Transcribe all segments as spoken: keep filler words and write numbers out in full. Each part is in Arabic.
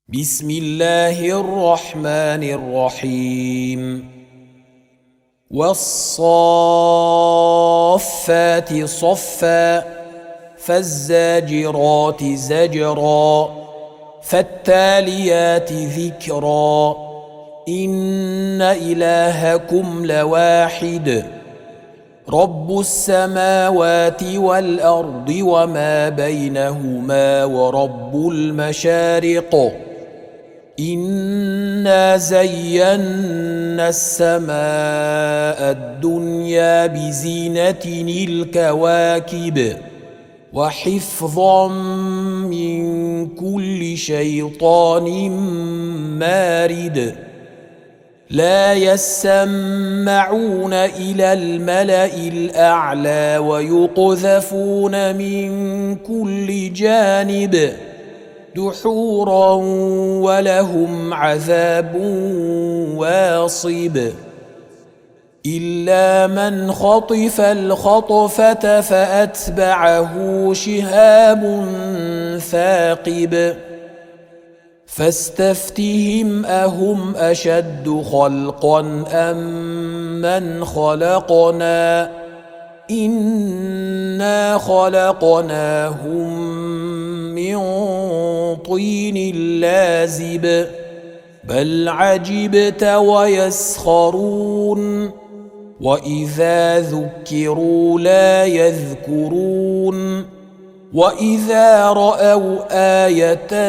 بسم الله الرحمن الرحيم والصافات صفا فالزاجرات زجرا فالتاليات ذكرا إن إلهكم لواحد رب السماوات والأرض وما بينهما ورب المشارق إنا زينا السماء الدنيا بزينة الكواكب وحفظا من كل شيطان مارد لا يسمعون إلى الملأ الأعلى ويقذفون من كل جانب دحورا ولهم عذاب واصب إلا من خطف الخطفة فأتبعه شهاب ثاقب فاستفتهم أهم أشد خلقا أم من خلقنا إنا خلقناهم من طين لازب بل عجبت ويسخرون وإذا ذكروا لا يذكرون وإذا رأوا آية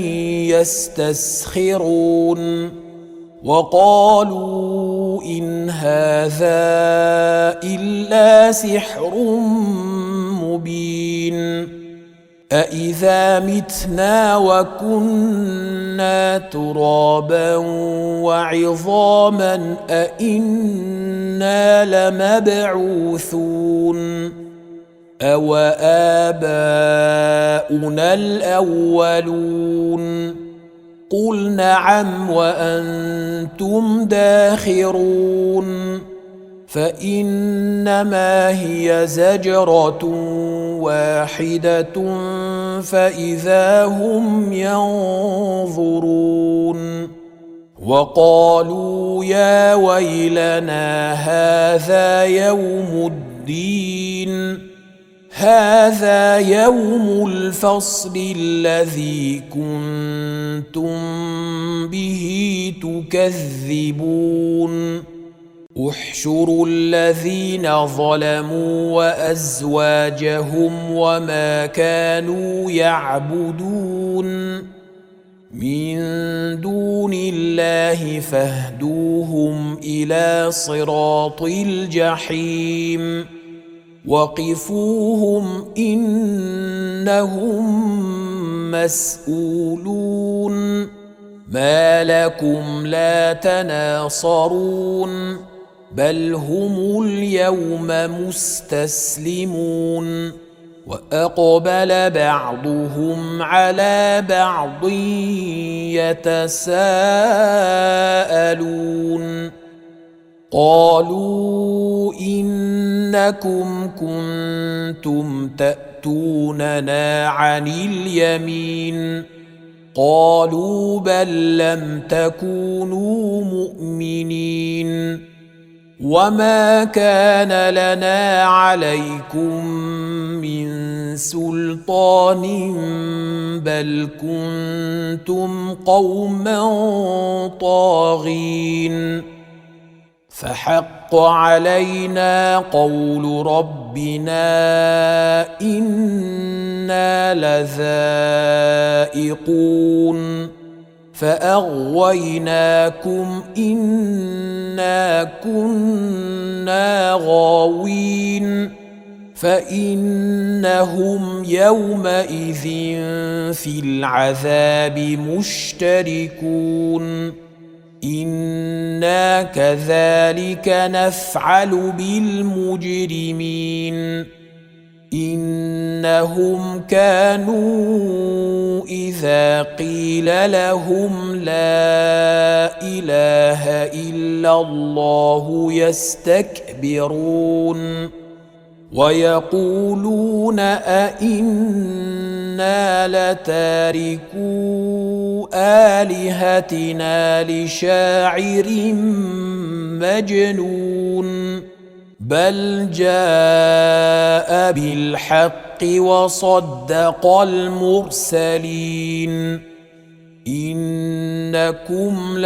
يستسخرون وقالوا إن هذا إلا سحر مبين أإذا متنا وكنا ترابا وعظاما أإنا لمبعوثون أو آباؤنا الأولون قل نعم وأنتم داخرون فإنما هي زجرة واحدة فإذا هم ينظرون وقالوا يا ويلنا هذا يوم الدين هذا يوم الفصل الذي كنتم به تكذبون احشروا الذين ظلموا وأزواجهم وما كانوا يعبدون من دون الله فاهدوهم إلى صراط الجحيم وقفوهم إنهم مسؤولون ما لكم لا تناصرون بل هم اليوم مستسلمون وأقبل بعضهم على بعض يتساءلون قالوا إنكم كنتم تأتوننا عن اليمين قالوا بل لم تكونوا مؤمنين وما كان لنا عليكم من سلطان بل كنتم قوما طاغين فحق علينا قول ربنا إنا لذائقون فأغويناكم إنا كنا غاوين فإنهم يومئذ في العذاب مشتركون إنا كذلك نفعل بالمجرمين إنهم كانوا إذا قيل لهم لا إله إلا الله يستكبرون ويقولون أئنا لتاركو آلهتنا لشاعر مجنون بل جاء بالحق وصدق المرسلين إنكم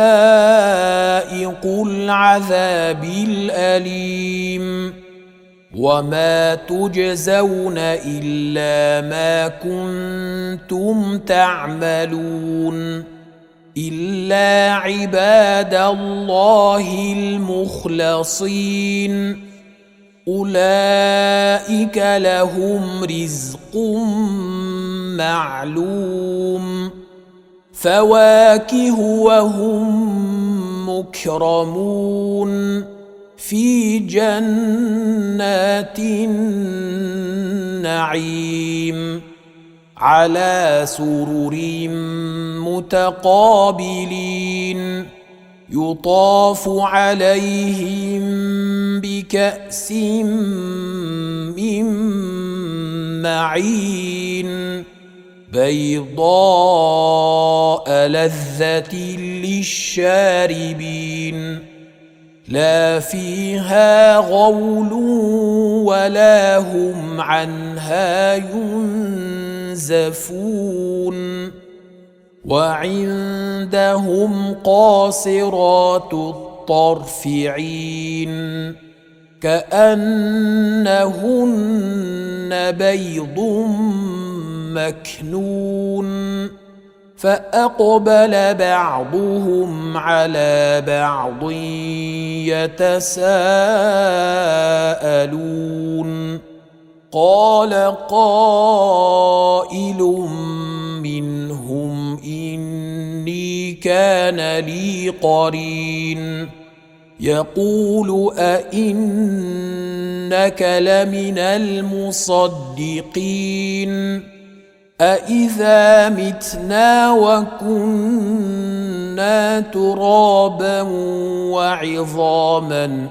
لذائق العذاب الأليم وما تجزون إلا ما كنتم تعملون إلا عباد الله المخلصين أولئك لهم رزق معلوم فواكه وهم مكرمون في جنات النعيم على سرر متقابلين يطاف عليهم بكأس من معين بيضاء لذة للشاربين لا فيها غول ولا هم عنها ينزفون وعندهم قاصرات الطرف عين كأنهن بيض مكنون فأقبل بعضهم على بعض يتساءلون قال قائل منهم إني كان لي قرين يقول أئنك لمن المصدقين أإذا متنا وكنا ترابا وعظاما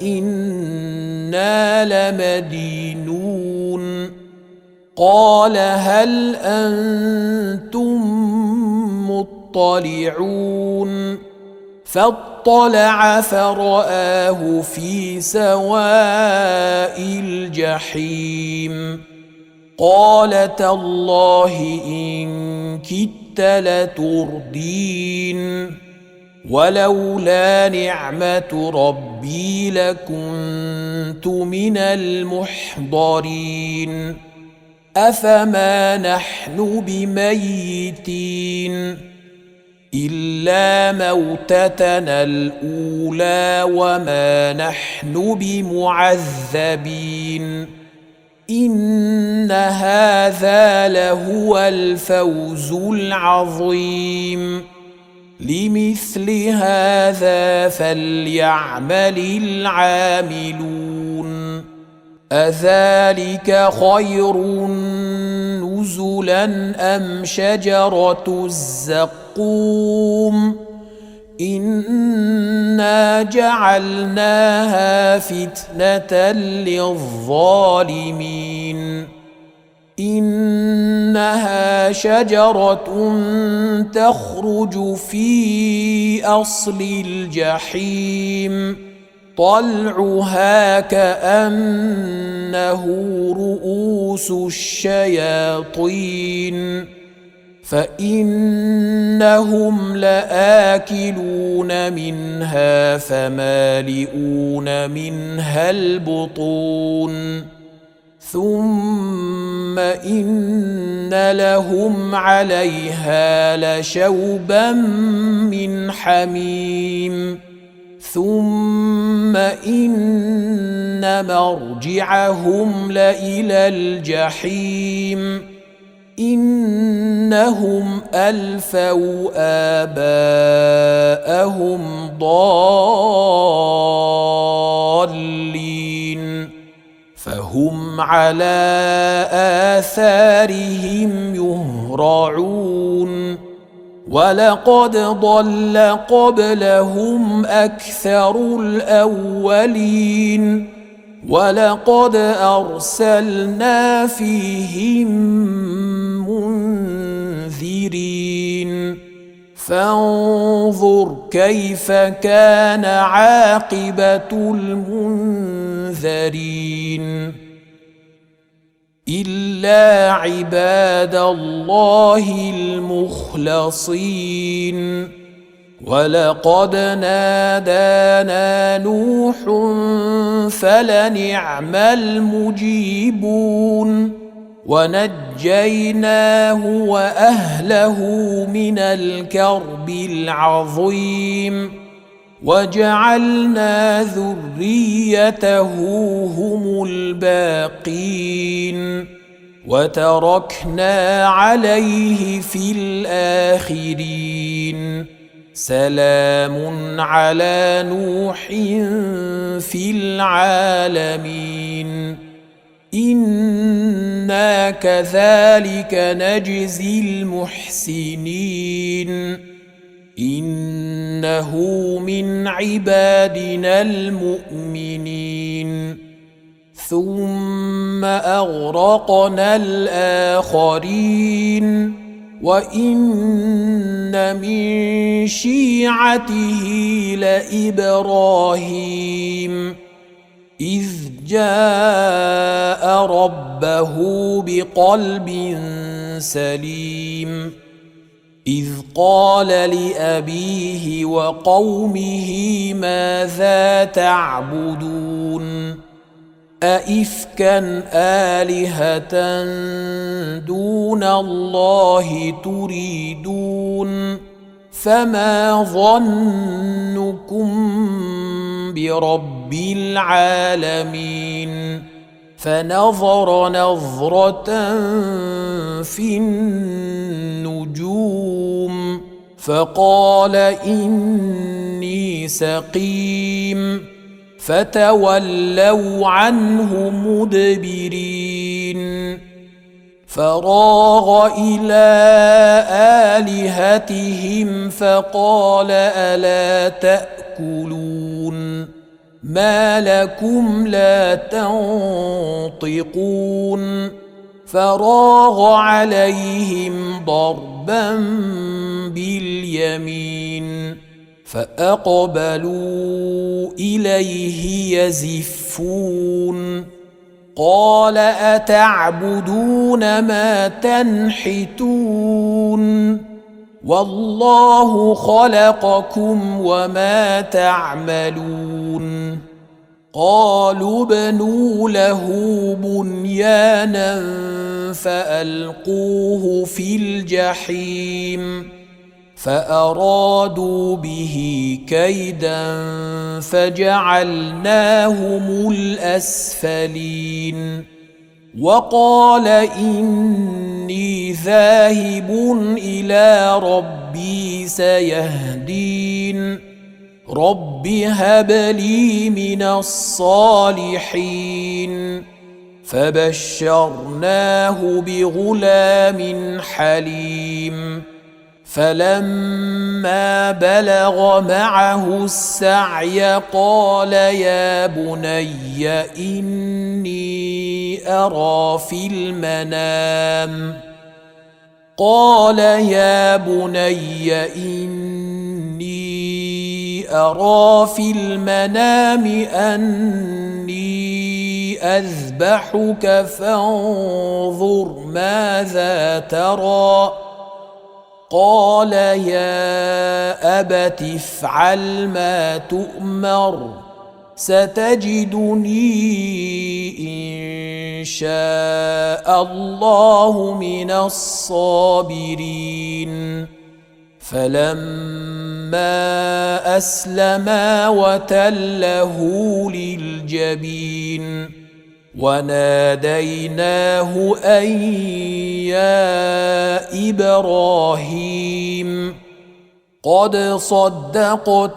أإنا لمدينون قال هل أنتم مطلعون فاطلع فرآه في سواء الجحيم قال تالله إن كدت لتردين ولولا نعمة ربي لكنت من المحضرين أفما نحن بميتين إلا موتتنا الأولى وما نحن بمعذبين إن هذا لهو الفوز العظيم لمثل هذا فليعمل العاملون أذلك خير نزلا أم شجرة الزقوم إنا جعلناها فتنة للظالمين إنها شجرة تخرج في أصل الجحيم طلعها كأنه رؤوس الشياطين فإنهم لآكلون منها فمالئون منها البطون ثم إن لهم عليها لشوبا من حميم ثم إن مرجعهم لإلى الجحيم إنهم ألفوا آباءهم ضالين فهم على آثارهم يهرعون ولقد ضل قبلهم أكثر الأولين ولقد أرسلنا فيهم منذرين مدبرين فانظر كيف كان عاقبة المنذرين إلا عباد الله المخلصين ولقد نادانا نوح فلنعم المجيبون ونجيناه وأهله من الكرب العظيم وجعلنا ذريته هم الباقين وتركنا عليه في الآخرين سلام على نوح في العالمين إنا كذلك نجزي المحسنين إنه من عبادنا المؤمنين ثم أغرقنا الآخرين وإن من شيعته لإبراهيم إذ جاء ربه بقلب سليم إذ قال لأبيه وقومه ماذا تعبدون أئفكا آلهة دون الله تريدون فما ظنكم برب العالمين فنظر نظرة في النجوم فقال إني سقيم فتولوا عنه مدبرين فراغ إلى آلهتهم فقال ألا تأكلون ما لكم لا تنطقون فراغ عليهم ضربا باليمين فأقبلوا إليه يزفون قال أتعبدون ما تنحتون والله خلقكم وما تعملون قالوا ابنوا له بنيانا فألقوه في الجحيم فأرادوا به كيدا فجعلناهم الأسفلين وقال إني ذاهب إلى ربي سيهدين رب هب لي من الصالحين فبشرناه بغلام حليم فلما بلغ معه السعي قال يا بني إني أرى في المنام قال يا بني إني أرى في المنام أني أذبحك فانظر ماذا ترى قال يا أبت افعل ما تؤمر ستجدني إن شاء الله من الصابرين فلما أسلما وتله للجبين وناديناه أن يا إبراهيم قد صدقت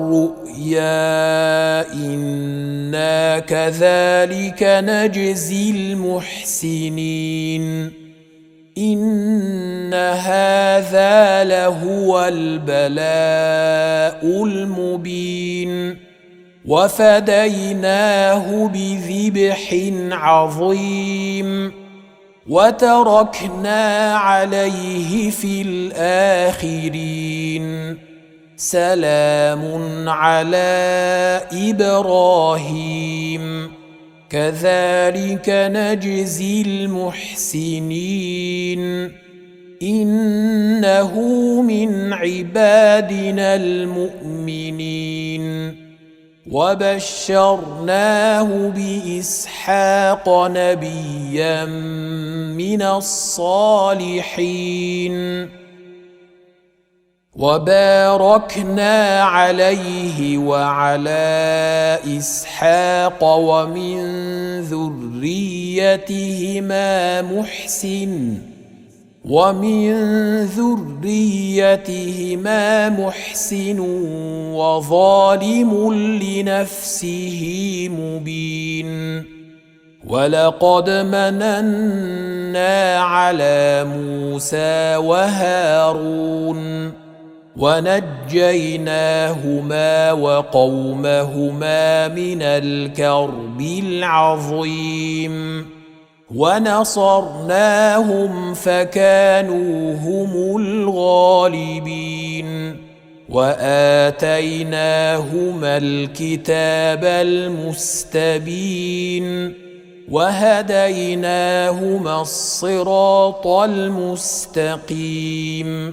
الرؤيا إنا كذلك نجزي المحسنين إن هذا لهو البلاء المبين وفديناه بذبح عظيم وتركنا عليه في الآخرين سلام على إبراهيم كذلك نجزي المحسنين إنه من عبادنا المؤمنين وبشرناه بإسحاق نبيا من الصالحين وباركنا عليه وعلى إسحاق ومن ذريتهما محسن ومن ذريتهما محسن وظالم لنفسه مبين ولقد مننا على موسى وهارون ونجيناهما وقومهما من الكرب العظيم ونصرناهم فكانوا هم الغالبين وآتيناهما الكتاب المستبين وهديناهما الصراط المستقيم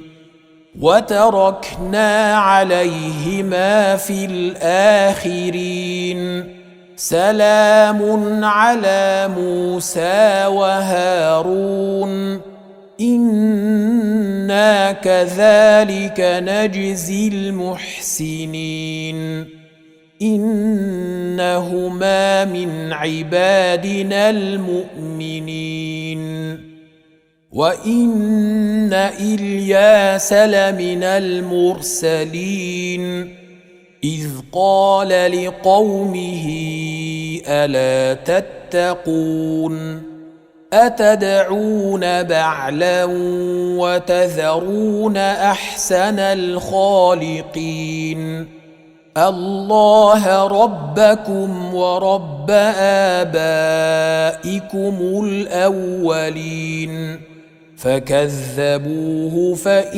وتركنا عليهما في الآخرين سلام على موسى وهارون إنا كذلك نجزي المحسنين إنهما من عبادنا المؤمنين وإن إلياس لمن المرسلين إذ قال لقومه ألا تتقون أتدعون بعلا وتذرون أحسن الخالقين الله ربكم ورب آبائكم الأولين فكذبوه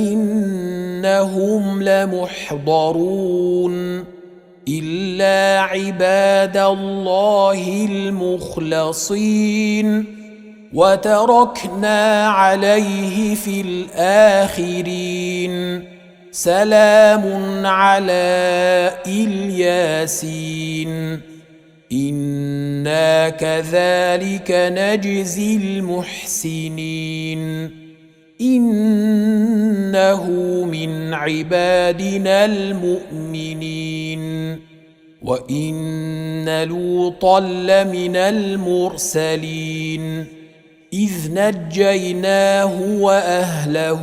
فإنهم لمحضرون إلا عباد الله المخلصين وتركنا عليه في الآخرين سلام على الياسين إنا كذلك نجزي المحسنين إنه من عبادنا المؤمنين وإن لوطا لمن المرسلين إذ نجيناه وأهله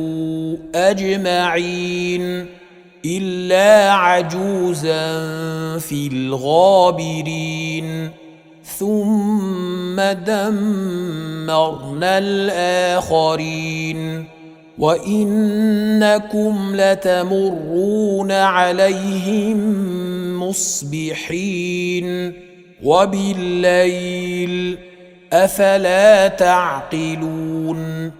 أجمعين إلا عجوزا في الغابرين ثم دمرنا الآخرين وإنكم لتمرون عليهم مصبحين وبالليل أفلا تعقلون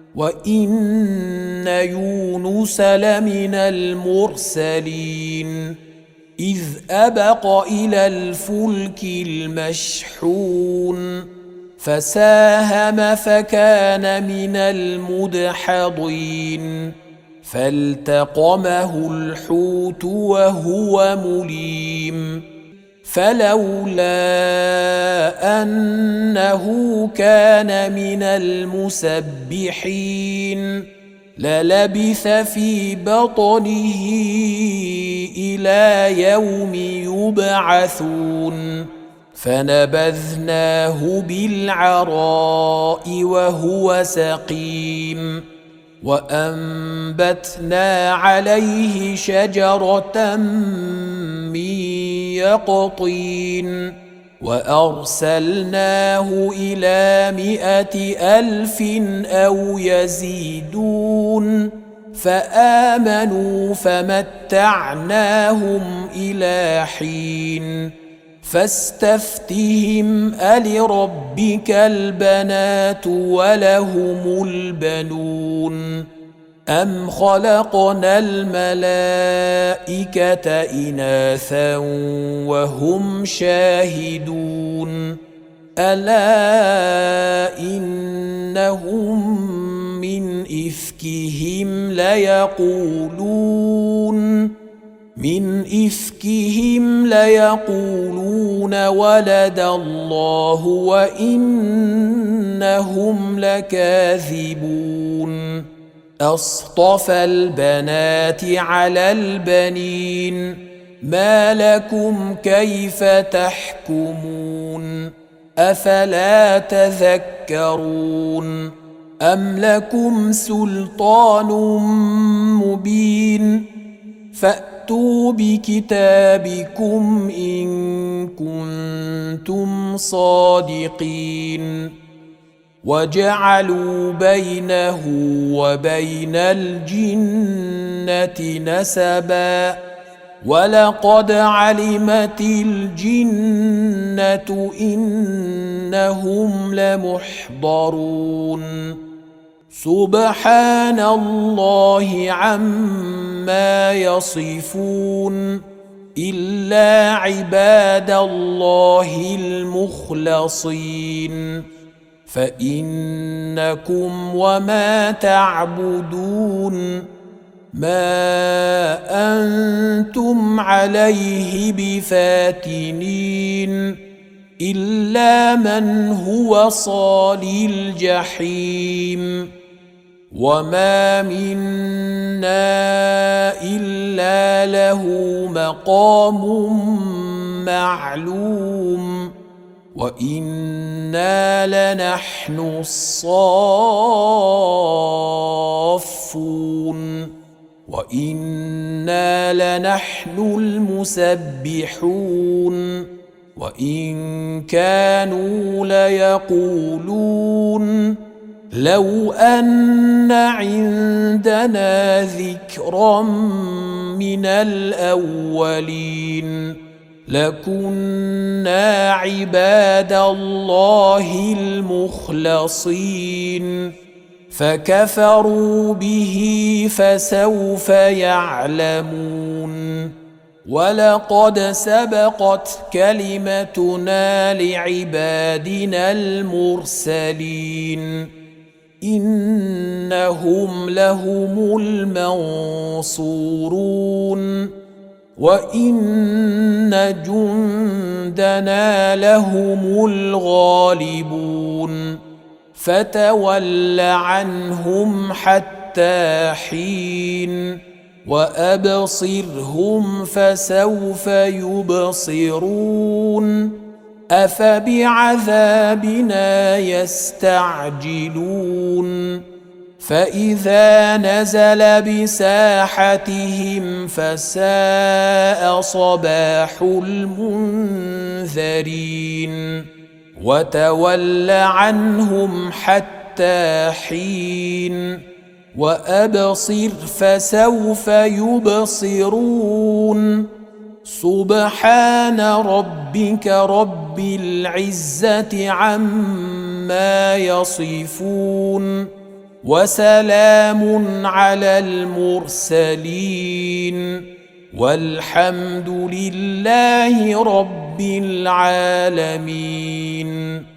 وإن يونس لمن المرسلين إذ أبق إلى الفلك المشحون فساهم فكان من المدحضين فالتقمه الحوت وهو مليم فلولا أنه كان من المسبحين للبث في بطنه إلى يوم يبعثون فنبذناه بالعراء وهو سقيم وأنبتنا عليه شجرة من يقطين وأرسلناه إلى مائة ألف أو يزيدون فآمنوا فمتعناهم إلى حين فاستفتهم ألربك البنات ولهم البنون أم خلقنا الملائكة إناثا وهم شاهدون ألا إنهم من إفكهم ليقولون من إفكهم ليقولون ولد الله وإنهم لكاذبون أصطفى البنات على البنين ما لكم كيف تحكمون أفلا تذكرون أم لكم سلطان مبين فأتوا بكتابكم إن كنتم صادقين وجعلوا بينه وبين الجنة نسبا ولقد علمت الجنة إنهم لمحضرون سبحان الله عما يصفون إلا عباد الله المخلصين فإنكم وما تعبدون ما أنتم عليه بفاتنين إلا من هو صال الجحيم وما منا إلا له مقام معلوم وإنا لنحن الصافون وإنا لنحن المسبحون وإن كانوا ليقولون لو أن عندنا ذكرا من الأولين لكنا عباد الله المخلصين فكفروا به فسوف يعلمون ولقد سبقت كلمتنا لعبادنا المرسلين إنهم لهم المنصورون وإن جندنا لهم الغالبون فتول عنهم حتى حين وأبصرهم فسوف يبصرون أفبعذابنا يستعجلون فإذا نزل بساحتهم فساء صباح المنذرين وتول عنهم حتى حين وأبصر فسوف يبصرون سبحان ربك رب العزة عما يصفون وسلام على المرسلين والحمد لله رب العالمين.